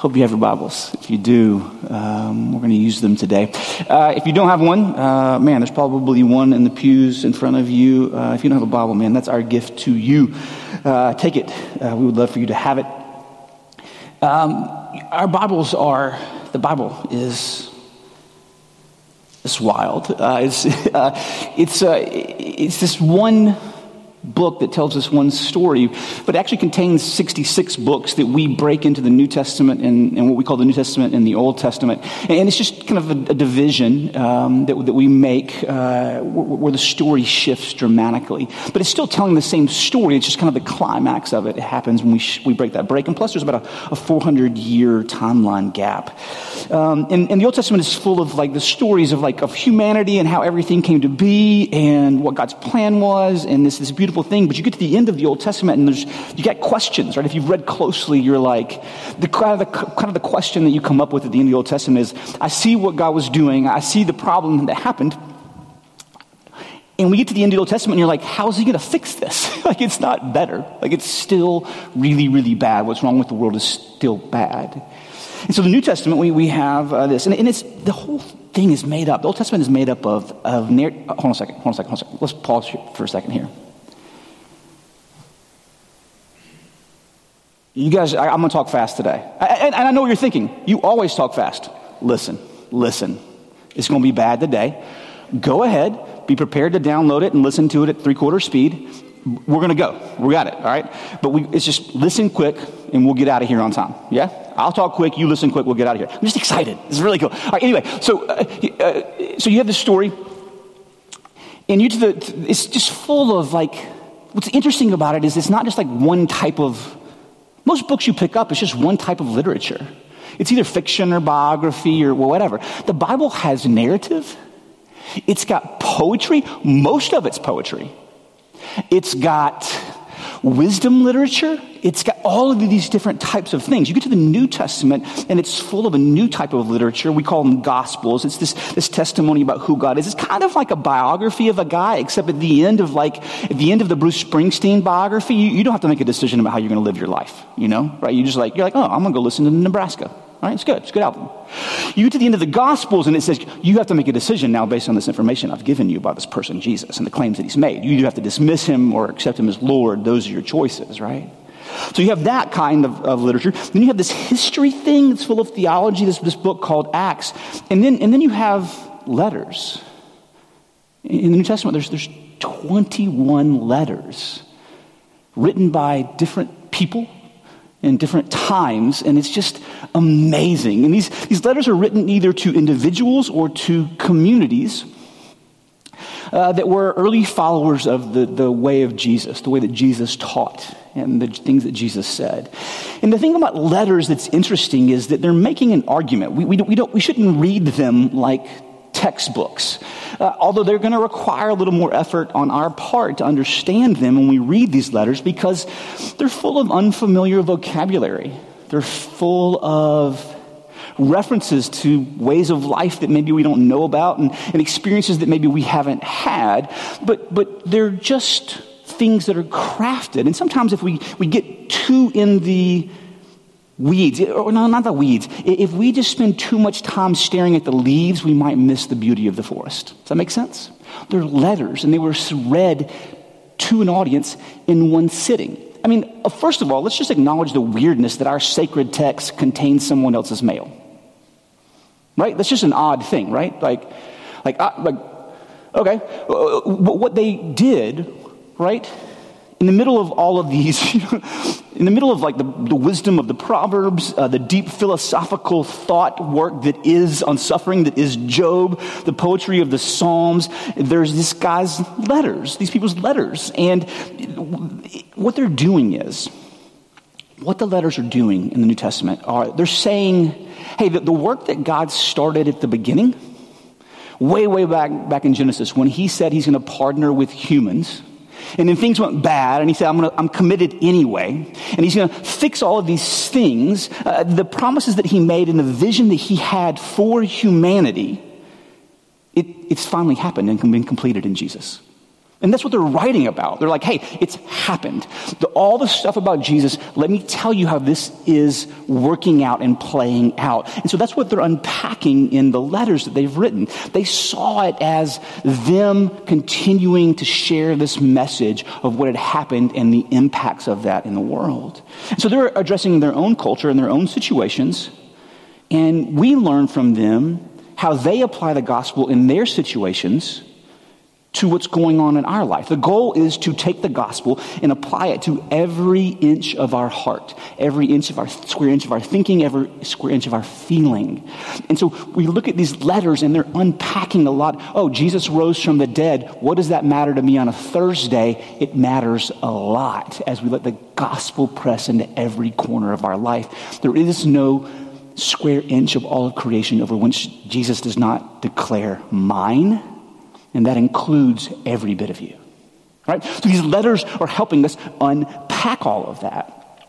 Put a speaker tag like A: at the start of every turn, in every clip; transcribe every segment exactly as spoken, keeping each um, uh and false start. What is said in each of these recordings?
A: Hope you have your Bibles. If you do, um, we're going to use them today. Uh, if you don't have one, uh, man, there's probably one in the pews in front of you. Uh, if you don't have a Bible, man, that's our gift to you. Uh, take it. Uh, we would love for you to have it. Um, our Bibles are, the Bible is, it's wild. Uh, it's uh, it's uh, it's this one book that tells us one story, but it actually contains sixty-six books that we break into the New Testament and, and what we call the New Testament and the Old Testament. And it's just kind of a, a division um, that, that we make uh, where, where the story shifts dramatically. But it's still telling the same story. It's just kind of the climax of it. It happens when we sh- we break that break. And plus there's about a, a four hundred year timeline gap. Um, and, and the Old Testament is full of like the stories of like of humanity and how everything came to be and what God's plan was and this, this beautiful thing, but you get to the end of the Old Testament and there's you get questions, right? If you've read closely, you're like the kind of the kind of the question that you come up with at the end of the Old Testament is, I see what God was doing, I see the problem that happened, and we get to the end of the Old Testament and you're like, how is he going to fix this? Like, it's not better. Like, it's still really, really bad. What's wrong with the world is still bad. And so the New Testament, we we have uh, this, and, and it's the whole thing is made up. The Old Testament is made up of of narr- hold on a second, hold on a second, hold on a second. Let's pause here for a second here. You guys, I, I'm going to talk fast today. I, and, and I know what you're thinking. You always talk fast. Listen, listen. It's going to be bad today. Go ahead. Be prepared to download it and listen to it at three-quarter speed. We're going to go. We got it, all right? But we, it's just listen quick, and we'll get out of here on time. Yeah? I'll talk quick. You listen quick. We'll get out of here. I'm just excited. It's really cool. All right, anyway, so uh, uh, so you have this story, and you to the, it's just full of, like, what's interesting about it is it's not just like one type of, most books you pick up, it's just one type of literature. It's either fiction or biography or whatever. The Bible has narrative. It's got poetry. Most of it's poetry. It's got wisdom literature. It's got all of these different types of things. You get to the New Testament, and it's full of a new type of literature. We call them Gospels. It's this, this testimony about who God is. It's kind of like a biography of a guy, except at the end of like, at the end of the Bruce Springsteen biography, you, you don't have to make a decision about how you're going to live your life, you know, right? You just like, you're like, oh, I'm going to go listen to Nebraska. All right, it's good. It's a good album. You get to the end of the Gospels, and it says, you have to make a decision now based on this information I've given you about this person, Jesus, and the claims that he's made. You either have to dismiss him or accept him as Lord. Those are your choices, right? So you have that kind of, of literature. Then you have this history thing that's full of theology, this, this book called Acts. And then and then you have letters. In the New Testament, there's there's twenty-one letters written by different people in different times, and it's just amazing. And these, these letters are written either to individuals or to communities uh, that were early followers of the, the way of Jesus, the way that Jesus taught and the things that Jesus said. And the thing about letters that's interesting is that they're making an argument. We, we, don't, we, don't, we shouldn't read them like textbooks, uh, although they're going to require a little more effort on our part to understand them when we read these letters, because they're full of unfamiliar vocabulary. They're full of references to ways of life that maybe we don't know about, and, and experiences that maybe we haven't had, but but they're just things that are crafted. And sometimes if we, we get too in the weeds, or no, not the weeds. If we just spend too much time staring at the leaves, we might miss the beauty of the forest. Does that make sense? They're letters, and they were read to an audience in one sitting. I mean, first of all, let's just acknowledge the weirdness that our sacred text contains someone else's mail. Right? That's just an odd thing, right? Like, like, uh, like, okay. But what they did, right? In the middle of all of these, in the middle of like the, the wisdom of the Proverbs, uh, the deep philosophical thought work that is on suffering, that is Job, the poetry of the Psalms, there's this guy's letters, these people's letters. And what they're doing is, what the letters are doing in the New Testament are, they're saying, hey, the, the work that God started at the beginning, way, way back, back in Genesis, when he said he's going to partner with humans, and then things went bad, and he said, I'm, gonna, I'm committed anyway. And he's going to fix all of these things. Uh, the promises that he made and the vision that he had for humanity, it, it's finally happened and been completed in Jesus. And that's what they're writing about. They're like, hey, it's happened. The, all the stuff about Jesus, let me tell you how this is working out and playing out. And so that's what they're unpacking in the letters that they've written. They saw it as them continuing to share this message of what had happened and the impacts of that in the world. And so they're addressing their own culture and their own situations. And we learn from them how they apply the gospel in their situations to what's going on in our life. The goal is to take the gospel and apply it to every inch of our heart, every inch of our square inch of our thinking, every square inch of our feeling. And so we look at these letters and they're unpacking a lot. Oh, Jesus rose from the dead. What does that matter to me on a Thursday? It matters a lot as we let the gospel press into every corner of our life. There is no square inch of all of creation over which Jesus does not declare mine. And that includes every bit of you. Right? So these letters are helping us unpack all of that.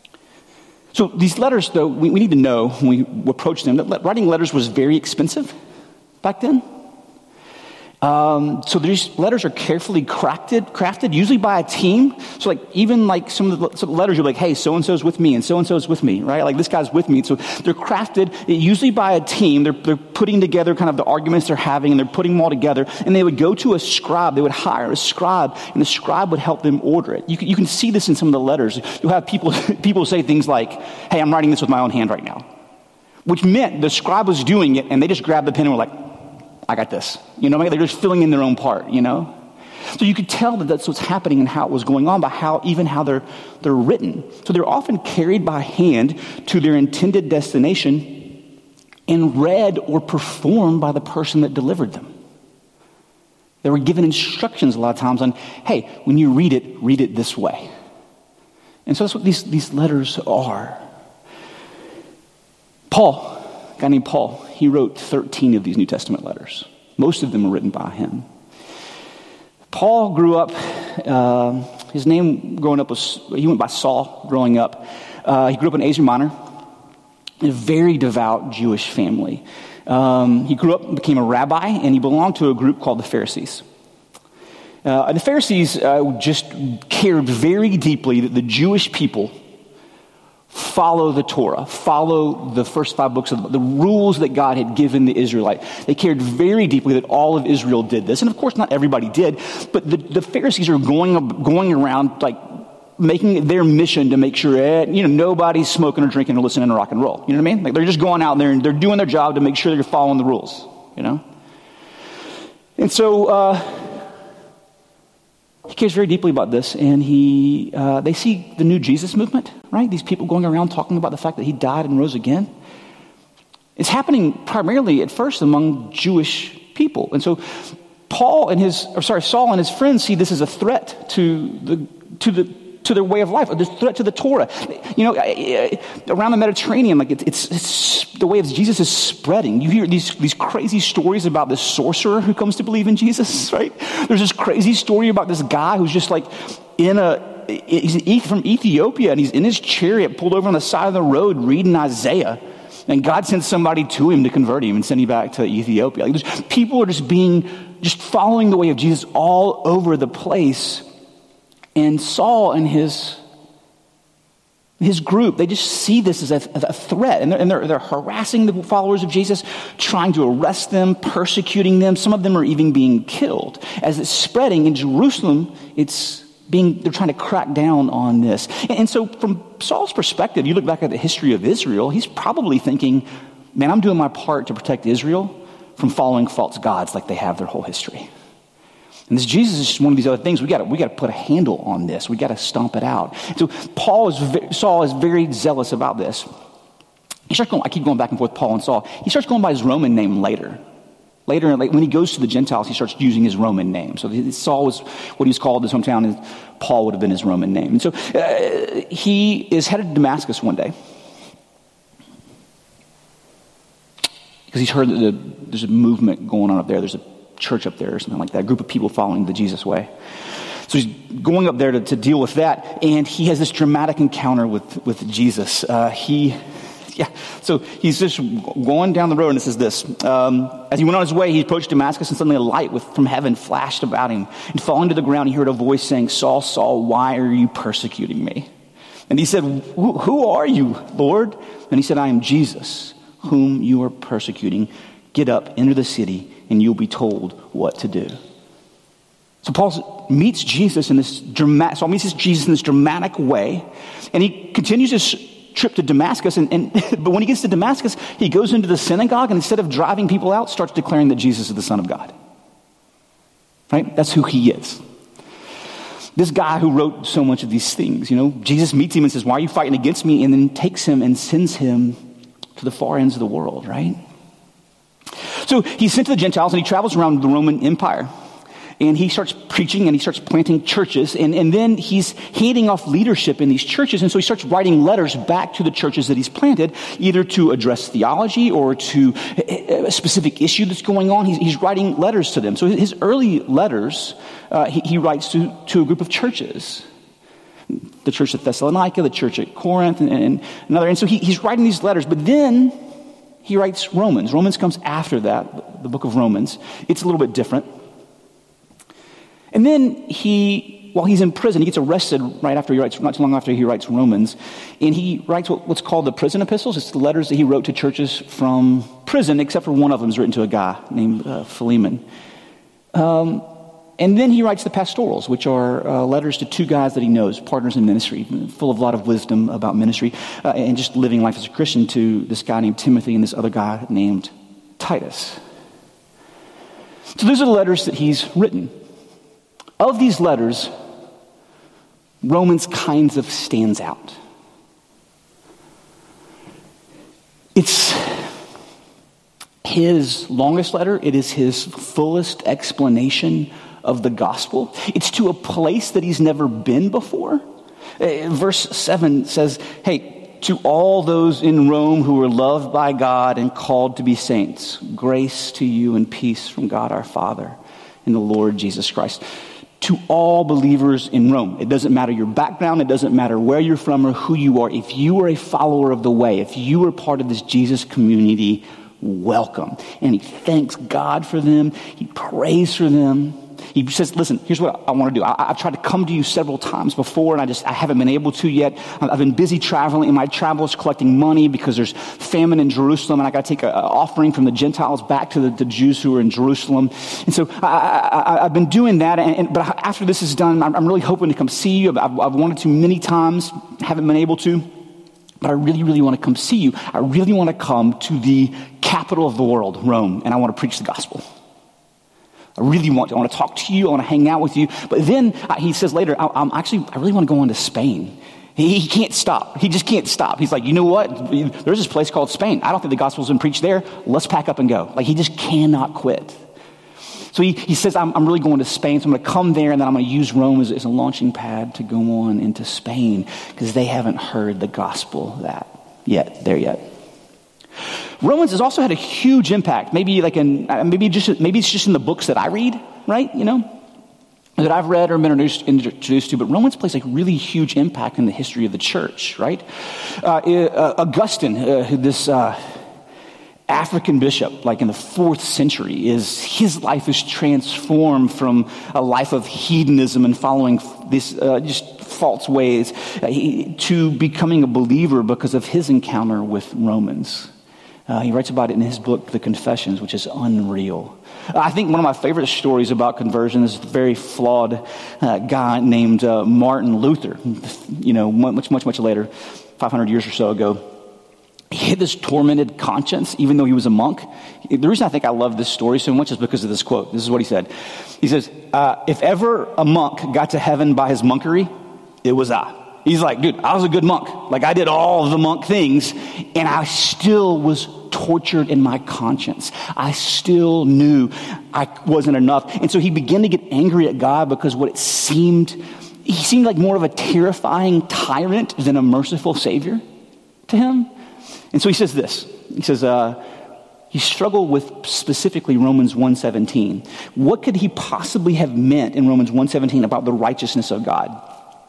A: So these letters, though, we, we need to know when we approach them that writing letters was very expensive back then. Um, so these letters are carefully crafted, crafted, usually by a team. So like even like some of the, some of the letters, you're like, hey, so-and-so's with me and so-and-so's with me, right? Like this guy's with me. So they're crafted usually by a team. They're, they're putting together kind of the arguments they're having and they're putting them all together. And they would go to a scribe. They would hire a scribe and the scribe would help them order it. You can, you can see this in some of the letters. You'll have people, people say things like, hey, I'm writing this with my own hand right now. Which meant the scribe was doing it and they just grabbed the pen and were like, I got this. You know, they're just filling in their own part, you know? So you could tell that that's what's happening and how it was going on by how, even how they're, they're written. So they're often carried by hand to their intended destination and read or performed by the person that delivered them. They were given instructions a lot of times on, hey, when you read it, read it this way. And so that's what these, these letters are. Paul, a guy named Paul, he wrote thirteen of these New Testament letters. Most of them were written by him. Paul grew up, uh, his name growing up was, he went by Saul growing up. Uh, he grew up in Asia Minor, in a very devout Jewish family. Um, he grew up and became a rabbi, and he belonged to a group called the Pharisees. Uh, and the Pharisees uh, just cared very deeply that the Jewish people follow the Torah, follow the first five books of the, the rules that God had given the Israelite. They cared very deeply that all of Israel did this. And of course, not everybody did, but the, the Pharisees are going, going around like making it their mission to make sure, eh, you know, nobody's smoking or drinking or listening to rock and roll. You know what I mean? Like they're just going out there and they're doing their job to make sure they're following the rules, you know? And so, uh, he cares very deeply about this, and he uh, they see the new Jesus movement, right? These people going around talking about the fact that he died and rose again. It's happening primarily at first among Jewish people. And so Paul and his, or sorry, Saul and his friends see this as a threat to the to the to their way of life, a threat to the Torah. You know, around the Mediterranean, like it's, it's, it's the way of Jesus is spreading. You hear these, these crazy stories about this sorcerer who comes to believe in Jesus, right? There's this crazy story about this guy who's just like in a, he's from Ethiopia and he's in his chariot pulled over on the side of the road reading Isaiah. And God sent somebody to him to convert him and send him back to Ethiopia. Like people are just being, just following the way of Jesus all over the place. And Saul and his his group, they just see this as a, as a threat. And, they're, and they're, they're harassing the followers of Jesus, trying to arrest them, persecuting them. Some of them are even being killed. As it's spreading in Jerusalem, it's being, they're trying to crack down on this. And, and so from Saul's perspective, you look back at the history of Israel, he's probably thinking, man, I'm doing my part to protect Israel from following false gods like they have their whole history. And this Jesus is just one of these other things. We got to we got to put a handle on this. We got to stomp it out. So Paul is Saul is very zealous about this. He starts going. I keep going back and forth. Paul and Saul. He starts going by his Roman name later. Later, like when he goes to the Gentiles, he starts using his Roman name. So Saul was what he's called in his hometown, and Paul would have been his Roman name. And so uh, he is headed to Damascus one day because he's heard that the, there's a movement going on up there. There's a church up there or something like that, a group of people following the Jesus way. So he's going up there to, to deal with that, and he has this dramatic encounter with, with Jesus. Uh, he Yeah, so he's just going down the road, and it says this. Um, as he went on his way, he approached Damascus, and suddenly a light with, from heaven flashed about him. And falling to the ground, he heard a voice saying, Saul, Saul, why are you persecuting me? And he said, who, who are you, Lord? And he said, I am Jesus, whom you are persecuting. Get up, enter the city, and you'll be told what to do. So Paul meets Jesus in this dramatic, Saul meets Jesus in this dramatic way, and he continues his trip to Damascus, and, and but when he gets to Damascus, he goes into the synagogue, and instead of driving people out, starts declaring that Jesus is the Son of God. Right? That's who he is. This guy who wrote so much of these things, you know, Jesus meets him and says, why are you fighting against me? And then takes him and sends him to the far ends of the world, right? So he's sent to the Gentiles, and he travels around the Roman Empire. And he starts preaching, and he starts planting churches, and, and then he's handing off leadership in these churches, and so he starts writing letters back to the churches that he's planted, either to address theology or to a specific issue that's going on. He's, he's writing letters to them. So his early letters, uh, he, he writes to, to a group of churches. The church at Thessalonica, the church at Corinth, and, and another. And so he, he's writing these letters, but then he writes Romans. Romans comes after that, the book of Romans. It's a little bit different. And then he, while he's in prison, he gets arrested right after he writes, not too long after he writes Romans, and he writes what, what's called the prison epistles. It's the letters that he wrote to churches from prison, except for one of them is written to a guy named uh, Philemon. Um, and then he writes the pastorals, which are uh, letters to two guys that he knows, partners in ministry, full of a lot of wisdom about ministry, uh, and just living life as a Christian, to this guy named Timothy and this other guy named Titus. So those are the letters that he's written. Of these letters, Romans kinds of stands out. It's his longest letter. It is his fullest explanation of the gospel. It's to a place that he's never been before. Verse seven says, hey, to all those in Rome who are loved by God and called to be saints, grace to you and peace from God our Father and the Lord Jesus Christ. To all believers in Rome. It doesn't matter your background. It doesn't matter where you're from or who you are. If you are a follower of the way, if you are part of this Jesus community, welcome. And he thanks God for them. He prays for them. He says, listen, here's what I want to do. I, I've tried to come to you several times before, and I just I haven't been able to yet. I've been busy traveling. In my travels, collecting money because there's famine in Jerusalem, and I got to take an offering from the Gentiles back to the, the Jews who are in Jerusalem. And so I, I, I've been doing that. And, and, but after this is done, I'm, I'm really hoping to come see you. I've, I've wanted to many times, haven't been able to. But I really, really want to come see you. I really want to come to the capital of the world, Rome, and I want to preach the gospel. I really want to. I want to talk to you. I want to hang out with you. But then uh, he says later, I, I'm actually, I really want to go on to Spain. He, he can't stop. He just can't stop. He's like, you know what? There's this place called Spain. I don't think the gospel's been preached there. Let's pack up and go. Like, he just cannot quit. So he, he says, I'm, I'm really going to Spain. So I'm going to come there, and then I'm going to use Rome as, as a launching pad to go on into Spain, because they haven't heard the gospel that yet, there yet. Romans has also had a huge impact. Maybe like in, maybe just maybe it's just in the books that I read, right? You know, that I've read or been introduced, introduced to. But Romans plays like really huge impact in the history of the church, right? Uh, uh, Augustine, uh, this uh, African bishop, like in the fourth century, is his life is transformed from a life of hedonism and following this uh, just false ways uh, he, to becoming a believer because of his encounter with Romans. Uh, he writes about it in his book, The Confessions, which is unreal. I think one of my favorite stories about conversion is a very flawed uh, guy named uh, Martin Luther. You know, much, much, much later, five hundred years or so ago. He had this tormented conscience, even though he was a monk. The reason I think I love this story so much is because of this quote. This is what he said. He says, uh, if ever a monk got to heaven by his monkery, it was I. He's like, dude, I was a good monk. Like, I did all of the monk things, and I still was tortured in my conscience. I still knew I wasn't enough. And so he began to get angry at God because what it seemed, he seemed like more of a terrifying tyrant than a merciful savior to him. And so he says this. He says, uh, he struggled with specifically Romans one seventeen. What could he possibly have meant in Romans one seventeen about the righteousness of God?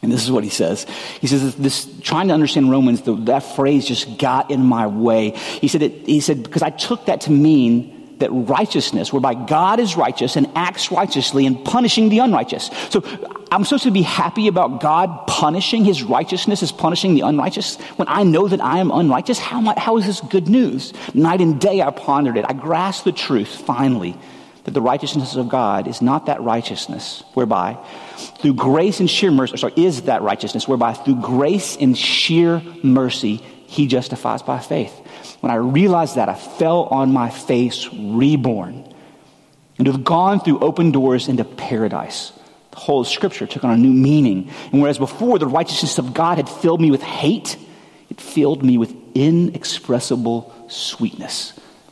A: And this is what he says. He says, this, trying to understand Romans, the, that phrase just got in my way. He said, it, he said, because I took that to mean that righteousness, whereby God is righteous and acts righteously and punishing the unrighteous. So I'm supposed to be happy about God punishing, his righteousness is punishing the unrighteous. When I know that I am unrighteous, how, am I, how is this good news? Night and day I pondered it. I grasped the truth finally, that the righteousness of God is not that righteousness whereby through grace and sheer mercy, sorry, is that righteousness whereby through grace and sheer mercy, he justifies by faith. When I realized that, I fell on my face reborn and to have gone through open doors into paradise. The whole of Scripture took on a new meaning. And whereas before the righteousness of God had filled me with hate, it filled me with inexpressible sweetness.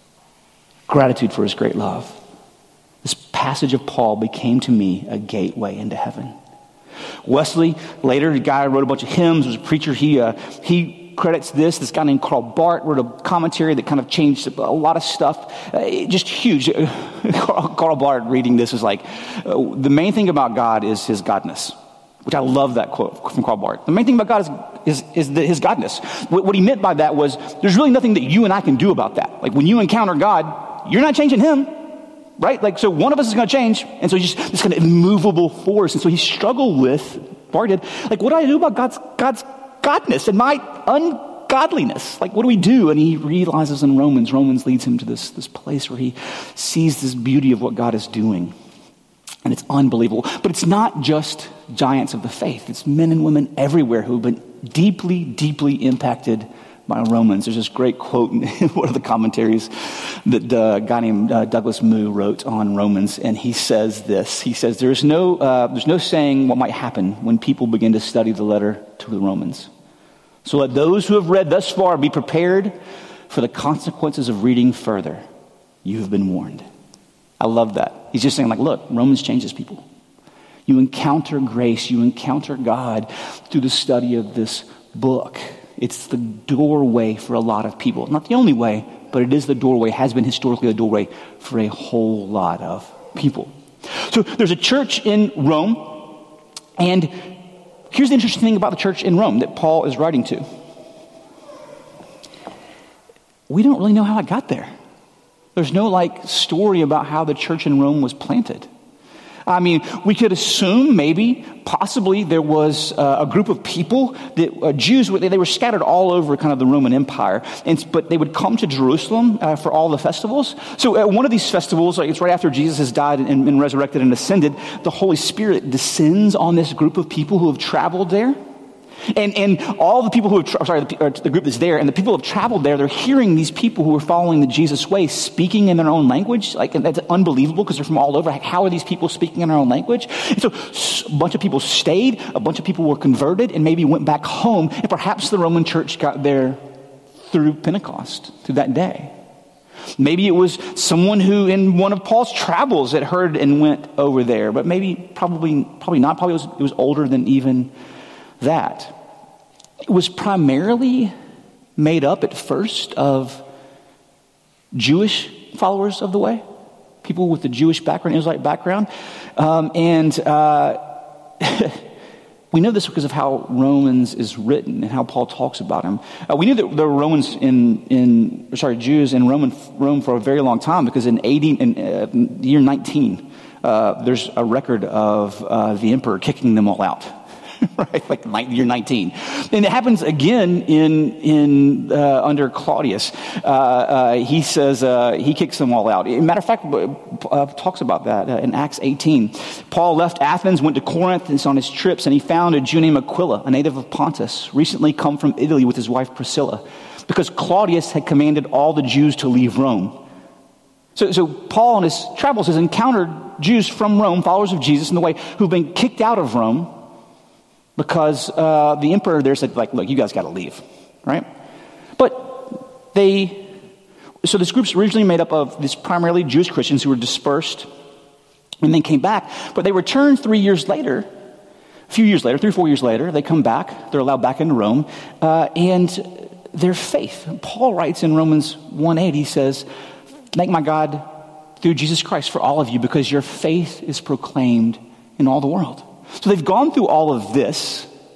A: Gratitude for his great love. This passage of Paul became to me a gateway into heaven. Wesley, later, the guy who wrote a bunch of hymns, was a preacher. He uh, he credits this. This guy named Karl Barth wrote a commentary that kind of changed a lot of stuff. Uh, just huge. Karl, Karl Barth reading this is like, uh, the main thing about God is his godness, which I love that quote from Karl Barth. The main thing about God is, is, is the, his godness. What, what he meant by that was there's really nothing that you and I can do about that. Like when you encounter God, you're not changing him. Right? Like, so one of us is going to change. And so he's just this kind of immovable force. And so he struggled with, Barth did, like, what do I do about God's, God's godness and my ungodliness? Like, what do we do? And he realizes in Romans, Romans leads him to this, this place where he sees this beauty of what God is doing. And it's unbelievable. But it's not just giants of the faith. It's men and women everywhere who have been deeply, deeply impacted by Romans. There's this great quote in one of the commentaries that a guy named uh, Douglas Moo wrote on Romans, and he says this. He says, there's no, uh, there's no saying what might happen when people begin to study the letter to the Romans. So let those who have read thus far be prepared for the consequences of reading further. You have been warned. I love that. He's just saying, like, look, Romans changes people. You encounter grace, you encounter God through the study of this book. It's the doorway for a lot of people. Not the only way, but it is the doorway, has been historically a doorway for a whole lot of people. So there's a church in Rome, and here's the interesting thing about the church in Rome that Paul is writing to. We don't really know how it got there. There's no like story about how the church in Rome was planted. I mean, we could assume maybe, possibly, there was uh, a group of people, that uh, Jews, they, they were scattered all over kind of the Roman Empire, and, but they would come to Jerusalem uh, for all the festivals. So at one of these festivals, like it's right after Jesus has died and, and resurrected and ascended, the Holy Spirit descends on this group of people who have traveled there. And and all the people who have, tra- sorry, the, the group that's there, and the people who have traveled there, they're hearing these people who are following the Jesus way speaking in their own language. Like, and that's unbelievable because they're from all over. Like, how are these people speaking in their own language? And so a bunch of people stayed, a bunch of people were converted, and maybe went back home. And perhaps the Roman church got there through Pentecost, through that day. Maybe it was someone who in one of Paul's travels had heard and went over there. But maybe, probably, probably not. Probably it was, it was older than even that. It was primarily made up at first of Jewish followers of the way, people with the Jewish background, Israelite background. Um, and uh, we know this because of how Romans is written and how Paul talks about him. Uh, we knew that there were Romans in, in sorry, Jews in Roman Rome for a very long time because in eighty, in uh, year nineteen, uh, there's a record of uh, the emperor kicking them all out. Right, like year nineteen, and it happens again in in uh, under Claudius. Uh, uh, he says uh, he kicks them all out. Matter of fact, uh, talks about that uh, in Acts eighteen. Paul left Athens, went to Corinth, and on his trips, and he found a Jew named Aquila, a native of Pontus, recently come from Italy with his wife Priscilla, because Claudius had commanded all the Jews to leave Rome. So, so Paul on his travels has encountered Jews from Rome, followers of Jesus in the way, who've been kicked out of Rome. Because uh, the emperor there said, like, look, you guys got to leave, right? But they, so this group's originally made up of these primarily Jewish Christians who were dispersed and then came back. But they returned three years later, a few years later, three or four years later, they come back. They're allowed back into Rome. Uh, and their faith, Paul writes in Romans one eight, he says, thank my God through Jesus Christ for all of you because your faith is proclaimed in all the world. So they've gone through all of this,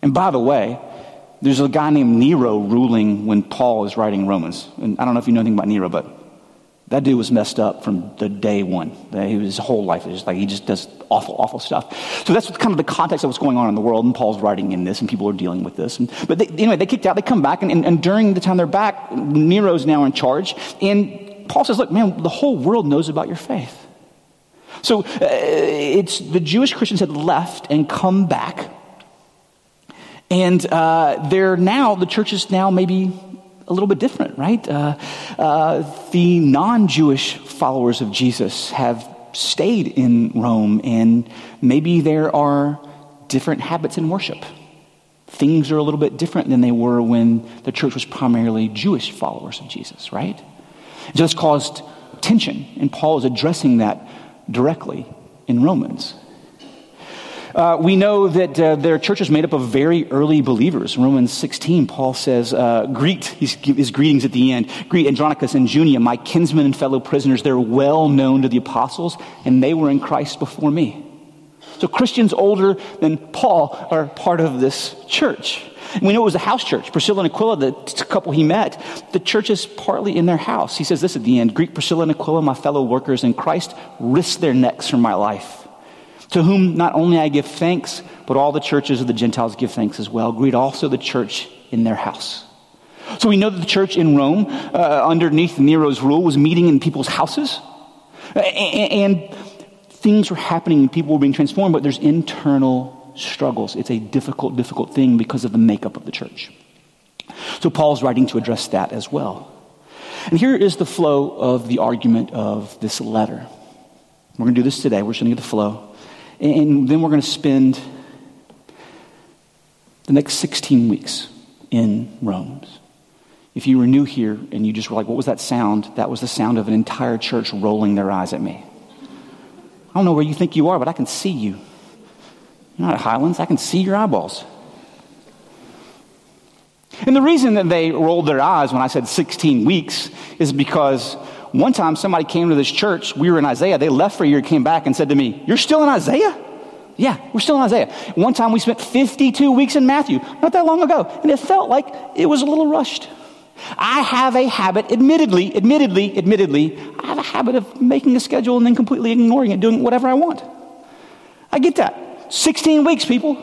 A: And by the way, there's a guy named Nero ruling when Paul is writing Romans. And I don't know if you know anything about Nero, but that dude was messed up from the day one. His whole life is just like, he just does awful, awful stuff. So that's kind of the context of what's going on in the world, and Paul's writing in this, and people are dealing with this. And, but they, anyway, they kicked out, they come back, and, and, and during the time they're back, Nero's now in charge. And Paul says, look, man, the whole world knows about your faith. So uh, it's the Jewish Christians had left and come back. And uh, they're now, the church is now maybe a little bit different, right? Uh, uh, the non-Jewish followers of Jesus have stayed in Rome, and maybe there are different habits in worship. Things are a little bit different than they were when the church was primarily Jewish followers of Jesus, right? It just caused tension, and Paul is addressing that directly in Romans. Uh, we know that uh, their church is made up of very early believers. In Romans sixteen, Paul says, uh, greet, his greetings at the end, greet Andronicus and Junia, my kinsmen and fellow prisoners. They're well known to the apostles, and they were in Christ before me. So Christians older than Paul are part of this church. And we know it was a house church. Priscilla and Aquila, the couple he met, the church is partly in their house. He says this at the end, greet Priscilla and Aquila, my fellow workers in Christ, risk their necks for my life. To whom not only I give thanks, but all the churches of the Gentiles give thanks as well. Greet also the church in their house. So we know that the church in Rome, uh, underneath Nero's rule, was meeting in people's houses. And, and things were happening and people were being transformed, but there's internal struggles. It's a difficult, difficult thing because of the makeup of the church. So Paul's writing to address that as well. And here is the flow of the argument of this letter. We're going to do this today. We're just going to get the flow. And then we're going to spend the next sixteen weeks in Romans. If you were new here and you just were like, what was that sound? That was the sound of an entire church rolling their eyes at me. I don't know where you think you are, but I can see you. You're not at Highlands. I can see your eyeballs. And the reason that they rolled their eyes when I said sixteen weeks is because one time somebody came to this church, we were in Isaiah, they left for a year, came back and said to me, you're still in Isaiah? Yeah, we're still in Isaiah. One time we spent fifty-two weeks in Matthew, not that long ago, and it felt like it was a little rushed. I have a habit, admittedly, admittedly, admittedly, I have a habit of making a schedule and then completely ignoring it, doing whatever I want. I get that. sixteen weeks, people.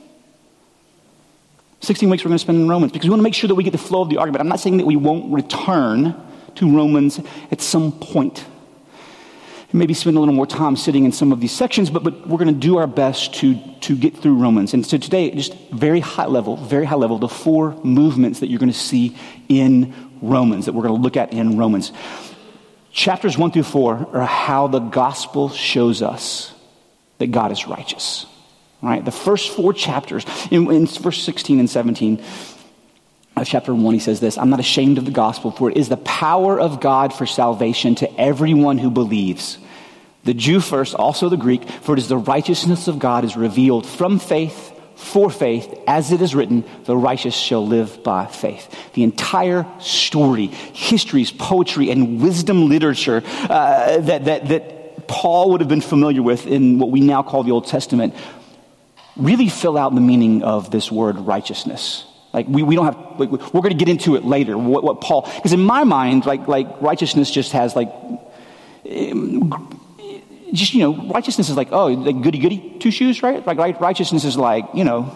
A: sixteen weeks we're going to spend in Romans because we want to make sure that we get the flow of the argument. I'm not saying that we won't return to Romans at some point. Maybe spend a little more time sitting in some of these sections, but, but we're going to do our best to, to get through Romans. And so today, just very high level, very high level, the four movements that you're going to see in Romans, that we're going to look at in Romans. Chapters one through four are how the gospel shows us that God is righteous. Right? The first four chapters, in, in verse sixteen and seventeen, of chapter one, he says this, I'm not ashamed of the gospel, for it is the power of God for salvation to everyone who believes. The Jew first, also the Greek, for it is the righteousness of God is revealed from faith, for faith, as it is written, the righteous shall live by faith. The entire story, histories, poetry, and wisdom literature uh, that, that, that Paul would have been familiar with in what we now call the Old Testament really fill out the meaning of this word righteousness. Like we, we don't have, like, we're going to get into it later, what, what Paul, because in my mind, like, like righteousness just has like, um, just, you know, righteousness is like, oh, like goody goody two shoes, right? Like right, righteousness is like, you know,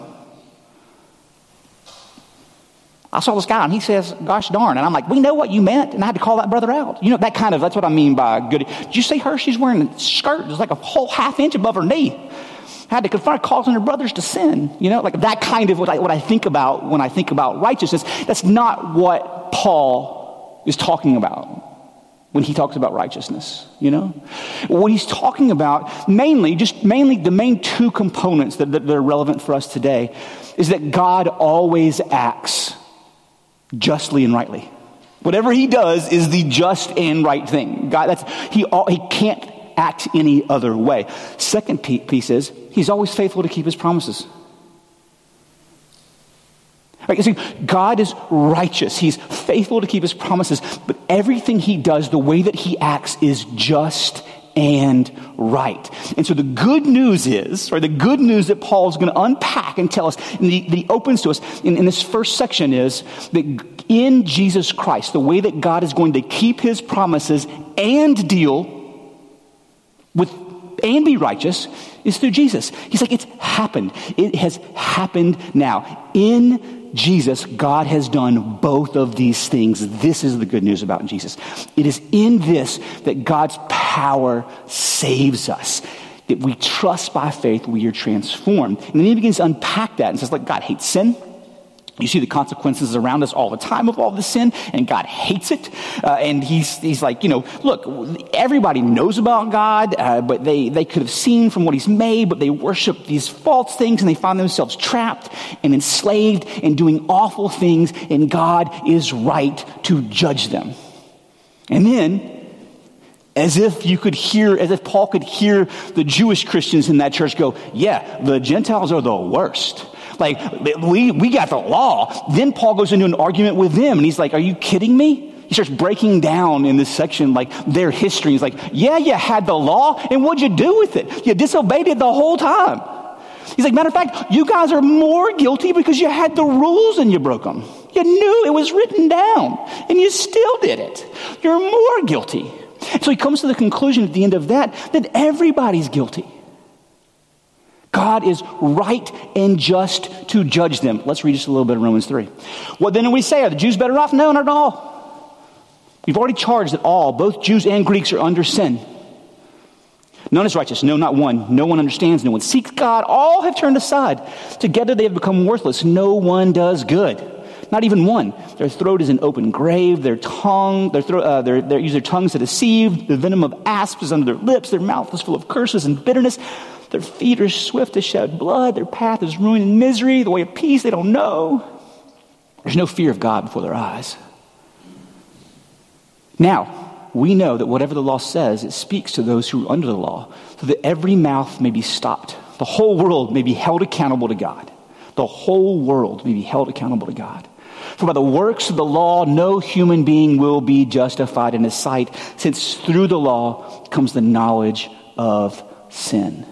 A: I saw this guy and he says, gosh darn. And I'm like, we know what you meant. And I had to call that brother out. You know, that kind of, that's what I mean by goody. Did you see her? She's wearing a skirt. It's like a whole half inch above her knee. Had to confront causing her brothers to sin, you know, like that kind of what I, what I think about when I think about righteousness. That's not what Paul is talking about when he talks about righteousness, you know. What he's talking about mainly, just mainly the main two components that, that, that are relevant for us today is that God always acts justly and rightly. Whatever he does is the just and right thing. God, that's he. He can't act any other way. Second piece is he's always faithful to keep his promises. Right, see, God is righteous. He's faithful to keep his promises, but everything he does, the way that he acts is just and right. And so the good news is, or the good news that Paul is going to unpack and tell us, and he, that he opens to us in, in this first section is that in Jesus Christ, the way that God is going to keep his promises and deal with and be righteous is through Jesus. He's like, it's happened. It has happened now. In Jesus, God has done both of these things. This is the good news about Jesus. It is in this that God's power saves us, that we trust by faith, we are transformed. And then he begins to unpack that and says, like, God hates sin. You see the consequences around us all the time of all this sin, and God hates it. Uh, and he's he's like, you know, look, everybody knows about God, uh, but they, they could have seen from what he's made, but they worship these false things, and they find themselves trapped and enslaved and doing awful things, and God is right to judge them. And then, as if you could hear, as if Paul could hear the Jewish Christians in that church go, yeah, the Gentiles are the worst. Like, we, we got the law. Then Paul goes into an argument with them, and he's like, are you kidding me? He starts breaking down in this section, like, their history. He's like, yeah, you had the law, and what'd you do with it? You disobeyed it the whole time. He's like, matter of fact, you guys are more guilty because you had the rules and you broke them. You knew it was written down, and you still did it. You're more guilty. So he comes to the conclusion at the end of that, that everybody's guilty. God is right and just to judge them. Let's read just a little bit of Romans three. What then do we say? Are the Jews better off? No, not at all. We've already charged that all, both Jews and Greeks, are under sin. None is righteous, no, not one. No one understands, no one seeks God. All have turned aside. Together they have become worthless. No one does good. Not even one. Their throat is an open grave. Their tongue, their throat, uh, their, their use their tongues to deceive. The venom of asps is under their lips. Their mouth is full of curses and bitterness. Their feet are swift to shed blood. Their path is ruin and misery. The way of peace they don't know. There's no fear of God before their eyes. Now, we know that whatever the law says, it speaks to those who are under the law, so that every mouth may be stopped. The whole world may be held accountable to God. The whole world may be held accountable to God. For by the works of the law, no human being will be justified in his sight, since through the law comes the knowledge of sin.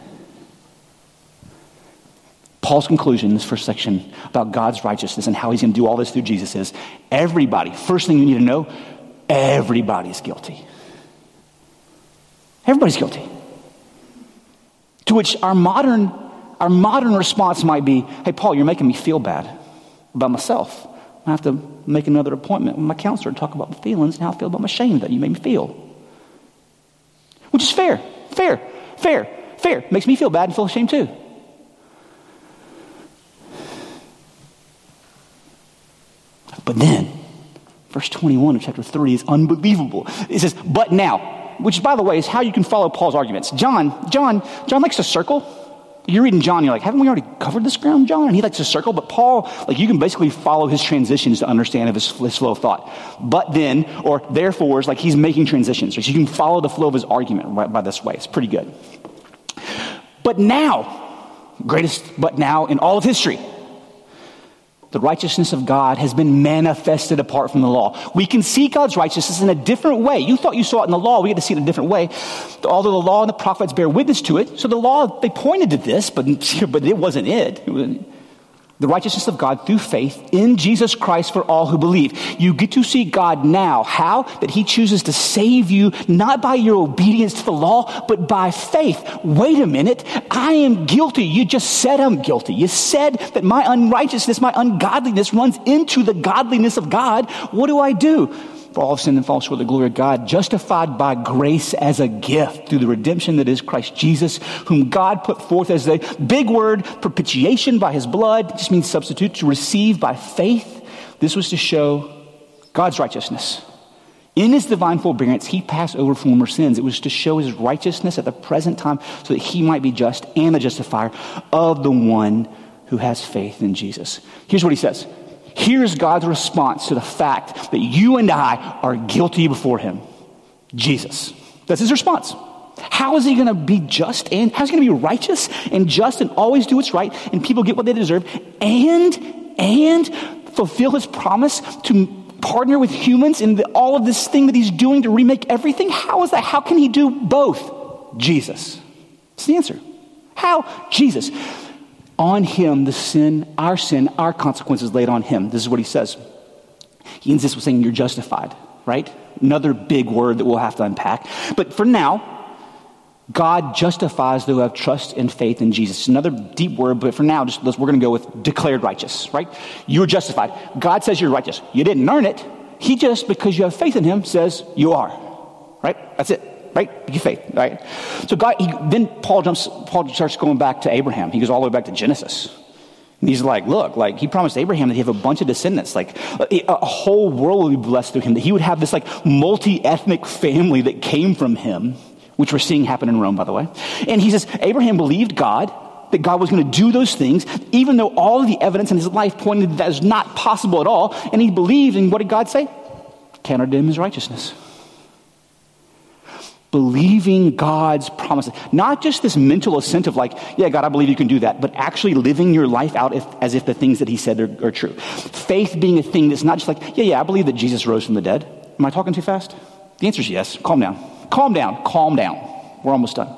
A: Paul's conclusion in this first section about God's righteousness and how he's going to do all this through Jesus is everybody, first thing you need to know, everybody's guilty. Everybody's guilty. To which our modern, our modern response might be, hey, Paul, you're making me feel bad about myself. I have to make another appointment with my counselor to talk about my feelings and how I feel about my shame that you made me feel. Which is fair, fair, fair, fair. Makes me feel bad and feel ashamed too. But then, verse twenty-one of chapter three is unbelievable. It says, but now, which by the way is how you can follow Paul's arguments. John, John, John likes to circle. You're reading John, you're like, haven't we already covered this ground, John? And he likes to circle, but Paul, like you can basically follow his transitions to understand his, his flow of thought. But then, or therefore, is like he's making transitions. So you can follow the flow of his argument by, by this way. It's pretty good. But now, greatest but now in all of history, the righteousness of God has been manifested apart from the law. We can see God's righteousness in a different way. You thought you saw it in the law. We get to see it in a different way. Although the law and the prophets bear witness to it. So the law, they pointed to this, but, but it wasn't it. It was the righteousness of God through faith in Jesus Christ for all who believe. You get to see God now. How? That he chooses to save you, not by your obedience to the law, but by faith. Wait a minute. I am guilty. You just said I'm guilty. You said that my unrighteousness, my ungodliness runs into the godliness of God. What do I do? For all have sinned and fall short of the glory of God, justified by grace as a gift through the redemption that is Christ Jesus, whom God put forth as a big word, propitiation by his blood. It just means substitute, to receive by faith. This was to show God's righteousness. In his divine forbearance, he passed over former sins. It was to show his righteousness at the present time so that he might be just and the justifier of the one who has faith in Jesus. Here's what he says. Here's God's response to the fact that you and I are guilty before him. Jesus. That's his response. How is he going to be just and how's he going to be righteous and just and always do what's right and people get what they deserve and, and fulfill his promise to partner with humans in the, all of this thing that he's doing to remake everything? How is that? How can he do both? Jesus. That's the answer. How? Jesus. On him, the sin, our sin, our consequences laid on him. This is what he says. He ends this with saying you're justified, right? Another big word that we'll have to unpack. But for now, God justifies those who have trust and faith in Jesus. Another deep word, but for now, just we're going to go with declared righteous, right? You are justified. God says you're righteous. You didn't earn it. He just, because you have faith in him, says you are, right? That's it, right? Your faith, right? So God, he, then Paul jumps, Paul starts going back to Abraham. He goes all the way back to Genesis. And he's like, look, like he promised Abraham that he'd have a bunch of descendants, like a, a whole world would be blessed through him, that he would have this like multi-ethnic family that came from him, which we're seeing happen in Rome, by the way. And he says, Abraham believed God, that God was going to do those things, even though all of the evidence in his life pointed that that is not possible at all. And he believed, and what did God say? Counted him as righteousness. Believing God's promises. Not just this mental assent of like, yeah, God, I believe you can do that, but actually living your life out if, as if the things that he said are, are true. Faith being a thing that's not just like, yeah, yeah, I believe that Jesus rose from the dead. Am I talking too fast? The answer is yes. Calm down. Calm down. Calm down. We're almost done.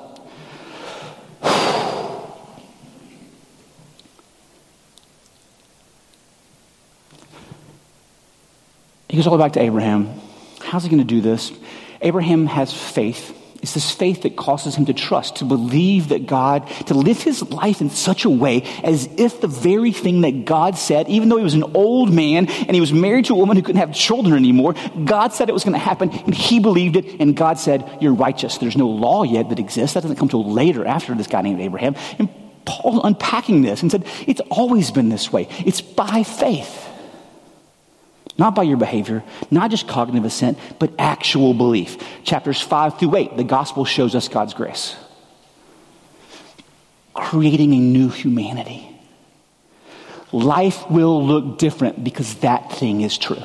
A: He goes all the way back to Abraham. How's he going to do this? Abraham has faith. It's this faith that causes him to trust, to believe that God, to live his life in such a way as if the very thing that God said, even though he was an old man and he was married to a woman who couldn't have children anymore, God said it was going to happen and he believed it, and God said, you're righteous. There's no law yet that exists. That doesn't come till later after this guy named Abraham. And Paul unpacking this and said, it's always been this way. It's by faith. Not by your behavior, not just cognitive assent, but actual belief. Chapters five through eight, the gospel shows us God's grace. Creating a new humanity. Life will look different because that thing is true.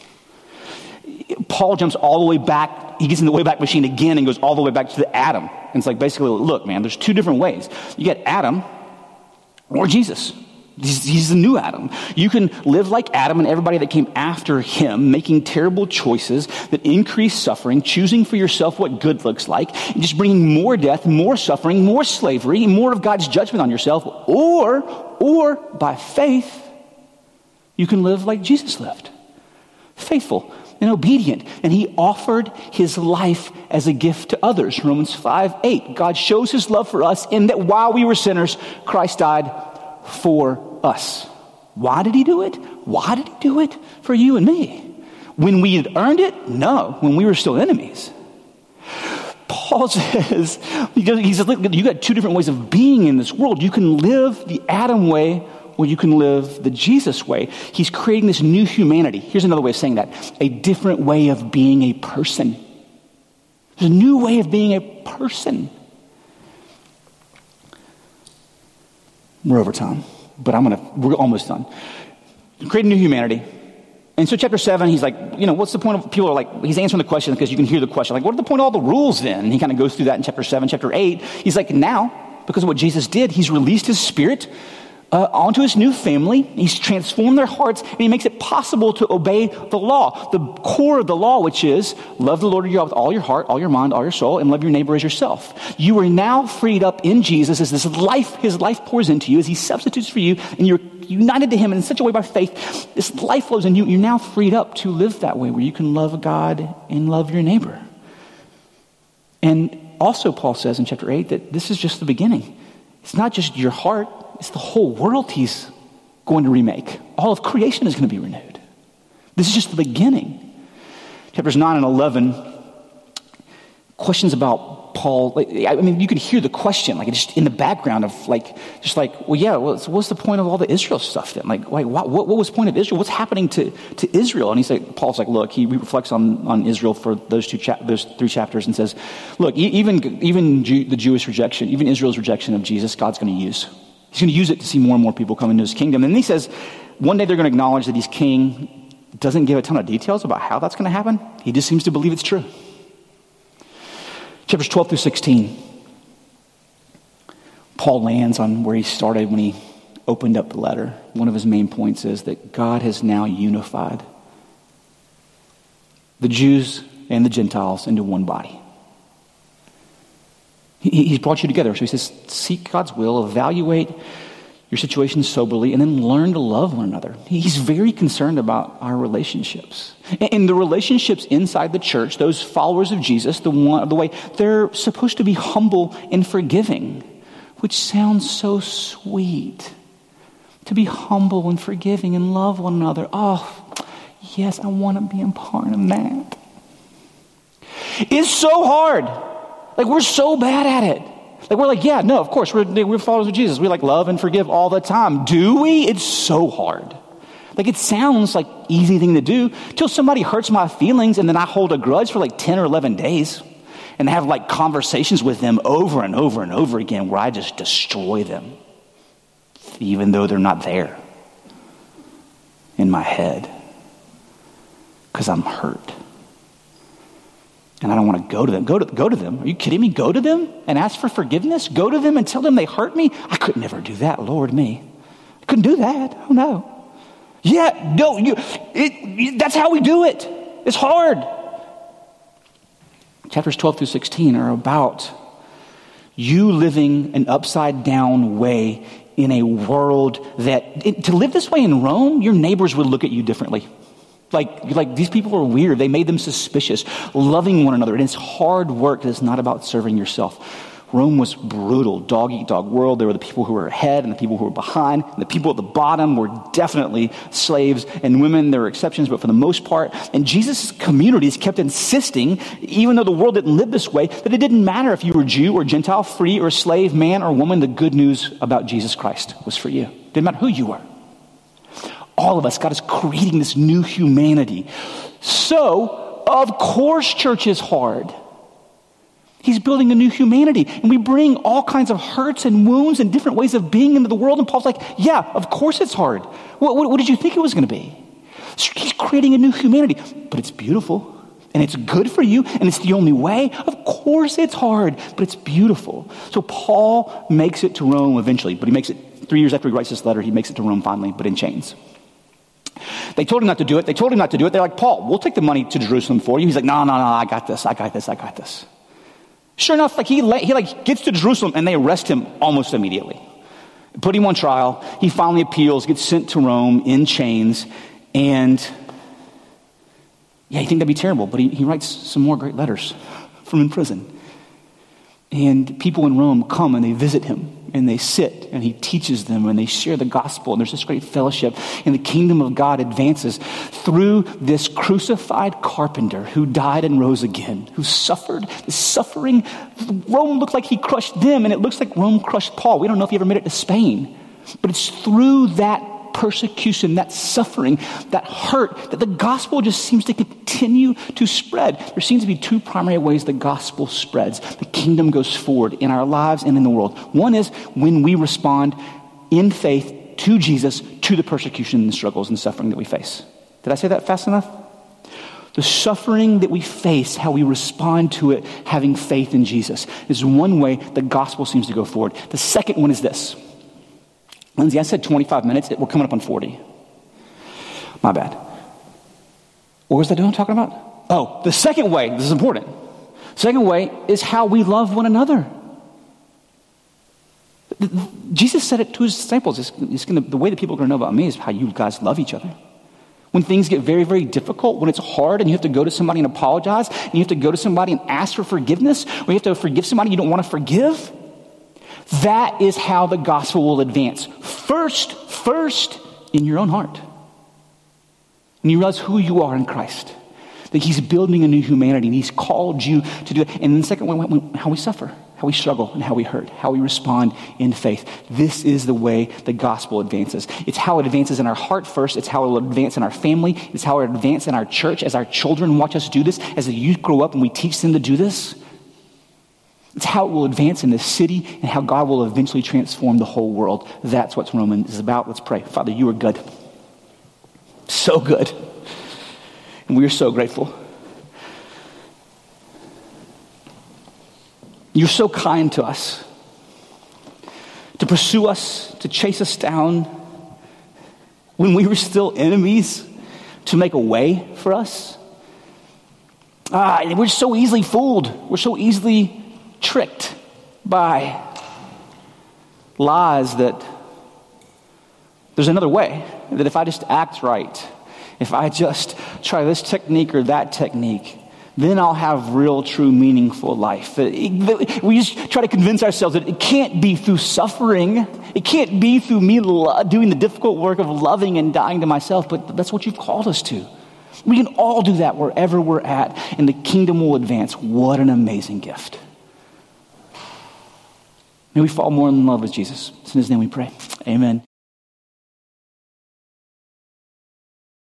A: Paul jumps all the way back. He gets in the Wayback Machine again and goes all the way back to the Adam. And it's like basically, look, man, there's two different ways. You get Adam or Jesus. He's, he's the new Adam. You can live like Adam and everybody that came after him, making terrible choices that increase suffering, choosing for yourself what good looks like, and just bringing more death, more suffering, more slavery, more of God's judgment on yourself. Or, or by faith, you can live like Jesus lived. Faithful and obedient. And he offered his life as a gift to others. Romans five eight. God shows his love for us in that while we were sinners, Christ died for us. Why did he do it? Why did he do it for you and me? When we had earned it? No, when we were still enemies. Paul says, he says, look, you got two different ways of being in this world. You can live the Adam way or you can live the Jesus way. He's creating this new humanity. Here's another way of saying that. A different way of being a person. There's a new way of being a person. We're over time, but I'm gonna, we're almost done. Create a new humanity. And so chapter seven, he's like, you know, what's the point of, people are like, he's answering the question because you can hear the question, like, what are the point of all the rules then? And he kind of goes through that in chapter seven, chapter eight. He's like, now, because of what Jesus did, he's released his spirit uh, onto his new family. He's transformed their hearts, and he makes it possible to obey the law. The core of the law, which is love the Lord your God with all your heart, all your mind, all your soul, and love your neighbor as yourself. You are now freed up in Jesus as this life, his life pours into you, as he substitutes for you, and you're united to him in such a way by faith. This life flows in you. You're now freed up to live that way, where you can love God and love your neighbor. And also, Paul says in chapter eight that this is just the beginning. It's not just your heart. It's the whole world he's going to remake. All of creation is going to be renewed. This is just the beginning. Chapters nine and eleven, questions about Paul. Like, I mean, you can hear the question, like just in the background of like, just like, well, yeah, well, so what's the point of all the Israel stuff then? Like, like what, what was the point of Israel? What's happening to, to Israel? And he's like, Paul's like, look, he reflects on, on Israel for those two, cha- those three chapters and says, look, even, even Jew, the Jewish rejection, even Israel's rejection of Jesus, God's going to use. He's going to use it to see more and more people come into his kingdom. And then he says, one day they're going to acknowledge that he's king. Doesn't give a ton of details about how that's going to happen. He just seems to believe it's true. Chapters twelve through sixteen. Paul lands on where he started when he opened up the letter. One of his main points is that God has now unified the Jews and the Gentiles into one body. He, he's brought you together. So he says, seek God's will, evaluate your situation soberly, and then learn to love one another. He's very concerned about our relationships. And the relationships inside the church, those followers of Jesus, the one, the way, they're supposed to be humble and forgiving, which sounds so sweet. To be humble and forgiving and love one another. Oh, yes, I want to be a part of that. It's so hard. Like, we're so bad at it. Like, we're like, yeah, no, of course, we're, we're followers of Jesus. We like love and forgive all the time. Do we? It's so hard. Like, it sounds like easy thing to do till somebody hurts my feelings and then I hold a grudge for like ten or eleven days and have like conversations with them over and over and over again where I just destroy them, even though they're not there in my head because I'm hurt. And I don't want to go to them. Go to, go to them. Are you kidding me? Go to them and ask for forgiveness? Go to them and tell them they hurt me? I could never do that, Lord me. I couldn't do that. Oh, no. Yeah, no, you, it, it, that's how we do it. It's hard. Chapters twelve through sixteen are about you living an upside down way in a world that, it, to live this way in Rome, your neighbors would look at you differently. Like, like these people are weird. They made them suspicious. Loving one another. And it's hard work. It's not about serving yourself. Rome was brutal, dog-eat-dog world. There were the people who were ahead and the people who were behind. And the people at the bottom were definitely slaves and women. There were exceptions, but for the most part. And Jesus' communities kept insisting, even though the world didn't live this way, that it didn't matter if you were Jew or Gentile, free or slave, man or woman. The good news about Jesus Christ was for you. Didn't matter who you were. All of us, God is creating this new humanity. So, of course, church is hard. He's building a new humanity. And we bring all kinds of hurts and wounds and different ways of being into the world. And Paul's like, yeah, of course it's hard. What, what, what did you think it was going to be? He's creating a new humanity. But it's beautiful. And it's good for you. And it's the only way. Of course it's hard. But it's beautiful. So Paul makes it to Rome eventually. But he makes it three years after he writes this letter. He makes it to Rome finally, but in chains. They told him not to do it. They told him not to do it. They're like, Paul, we'll take the money to Jerusalem for you. He's like, no, no, no, I got this. I got this. I got this. Sure enough, like he, he like gets to Jerusalem and they arrest him almost immediately. Put him on trial. He finally appeals, gets sent to Rome in chains. And yeah, you think that'd be terrible, but he, he writes some more great letters from in prison. And people in Rome come and they visit him and they sit and he teaches them and they share the gospel and there's this great fellowship and the kingdom of God advances through this crucified carpenter who died and rose again, who suffered the suffering. Rome looked like he crushed them and it looks like Rome crushed Paul. We don't know if he ever made it to Spain, but it's through that persecution, that suffering, that hurt, that the gospel just seems to continue to spread. There seems to be two primary ways the gospel spreads. The kingdom goes forward in our lives and in the world. One is when we respond in faith to Jesus, to the persecution and struggles and suffering that we face. Did I say that fast enough? The suffering that we face, how we respond to it, having faith in Jesus, is one way the gospel seems to go forward. The second one is this. Lindsay, I said twenty-five minutes. We're coming up on forty. My bad. What was I doing talking about? Oh, the second way, this is important. Second way is how we love one another. Jesus said it to his disciples. It's, it's gonna, the way that people are going to know about me is how you guys love each other. When things get very, very difficult, when it's hard and you have to go to somebody and apologize, and you have to go to somebody and ask for forgiveness, or you have to forgive somebody you don't want to forgive, that is how the gospel will advance. First, first in your own heart. When you realize who you are in Christ, that he's building a new humanity and he's called you to do it. And then the second one, how we suffer, how we struggle, and how we hurt, how we respond in faith. This is the way the gospel advances. It's how it advances in our heart first. It's how it will advance in our family. It's how it will advance in our church as our children watch us do this, as the youth grow up and we teach them to do this. It's how it will advance in this city and how God will eventually transform the whole world. That's what Romans is about. Let's pray. Father, you are good. So good. And we are so grateful. You're so kind to us. To pursue us, to chase us down when we were still enemies, to make a way for us. Ah, we're so easily fooled. We're so easily tricked. by lies that there's another way, that if I just act right, if I just try this technique or that technique, then I'll have real, true, meaningful life. We just try to convince ourselves that it can't be through suffering. It can't be through me doing the difficult work of loving and dying to myself, but that's what you've called us to. We can all do that wherever we're at, and the kingdom will advance. What an amazing gift. May we fall more in love with Jesus. It's in his name we pray. Amen.